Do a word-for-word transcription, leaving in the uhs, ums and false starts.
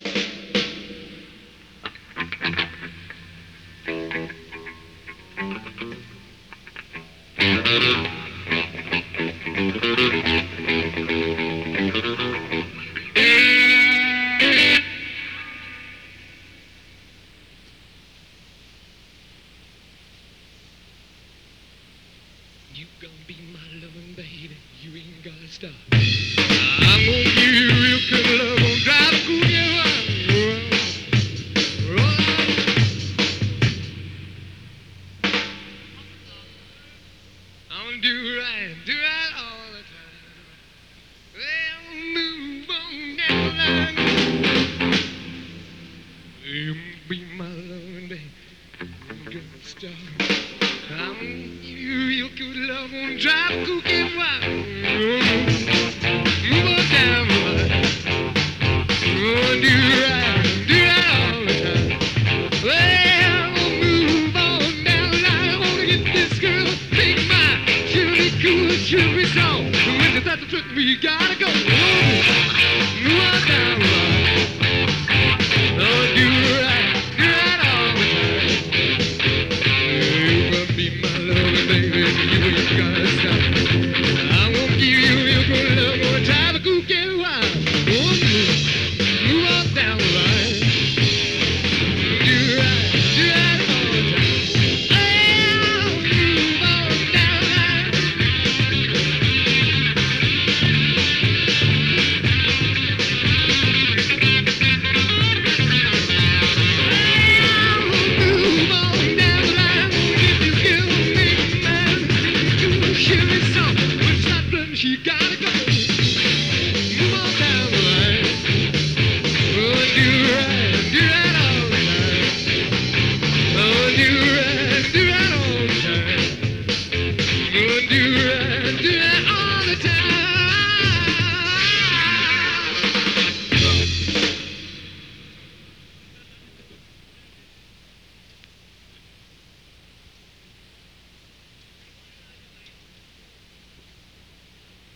You gonna be my loving baby, you ain't gotta stop. I'm gonna give you real good love, gonna drive a cool you out. I'm gonna do right, do right all the time. Well, move on down the line. You be my loving baby, you ain't gotta stop. I'm gonna give you real good love, gonna drive a cookie wild. Move on down the line. Oh, do right, do right all the time. Well, move on down the line. I wanna get this girl, take my, she'll be cool, she'll be strong. When it's at the truck, we gotta go.